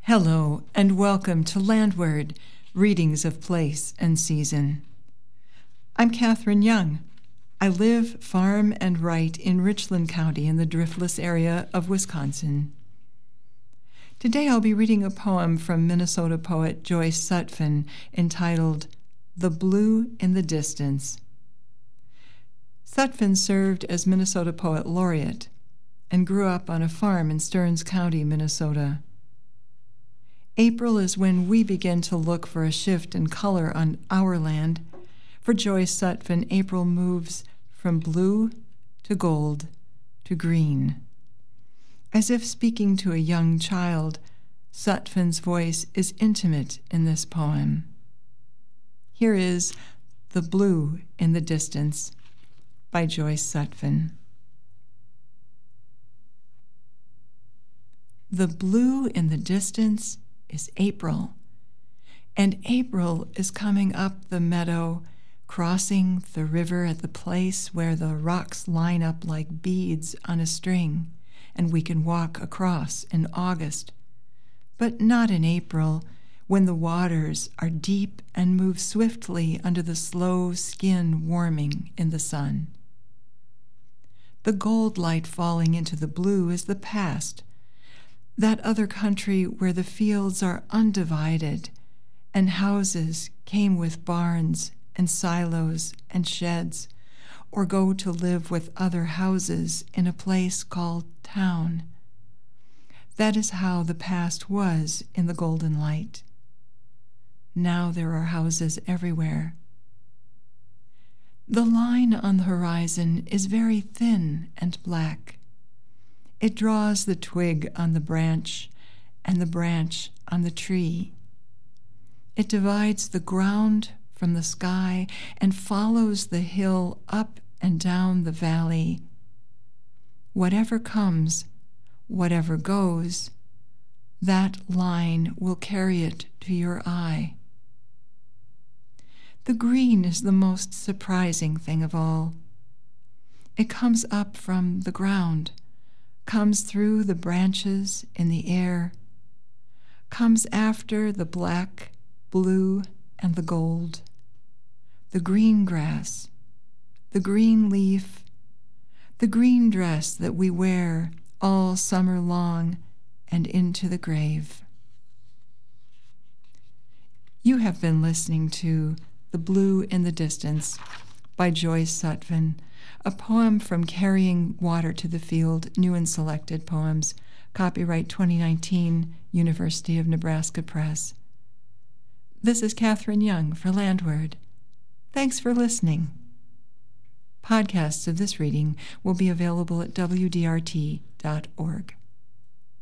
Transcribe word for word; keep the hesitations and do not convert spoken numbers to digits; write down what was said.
Hello, and welcome to Landward, Readings of Place and Season. I'm Catherine Young. I live, farm, and write in Richland County in the Driftless area of Wisconsin. Today I'll be reading a poem from Minnesota poet Joyce Sutphin entitled The Blue in the Distance. Sutphin served as Minnesota Poet Laureate and grew up on a farm in Stearns County, Minnesota. April is when we begin to look for a shift in color on our land. For Joyce Sutphin, April moves from blue to gold to green. As if speaking to a young child, Sutphin's voice is intimate in this poem. Here is The Blue in the Distance by Joyce Sutphin. The blue in the distance is April, and April is coming up the meadow, crossing the river at the place where the rocks line up like beads on a string, and we can walk across in August, but not in April, when the waters are deep and move swiftly under the slow skin warming in the sun. The gold light falling into the blue is the past, that other country where the fields are undivided and houses came with barns and silos and sheds, or go to live with other houses in a place called town. That is how the past was in the golden light. Now there are houses everywhere. The line on the horizon is very thin and black. It draws the twig on the branch and the branch on the tree. It divides the ground from the sky and follows the hill up and down the valley. Whatever comes, whatever goes, that line will carry it to your eye. The green is the most surprising thing of all. It comes up from the ground, comes through the branches in the air, comes after the black, blue, and the gold, the green grass, the green leaf, the green dress that we wear all summer long and into the grave. You have been listening to The Blue in the Distance by Joyce Sutphin, a poem from Carrying Water to the Field, New and Selected Poems, copyright twenty nineteen, University of Nebraska Press. This is Catherine Young for Landward. Thanks for listening. Podcasts of this reading will be available at w d r t dot org.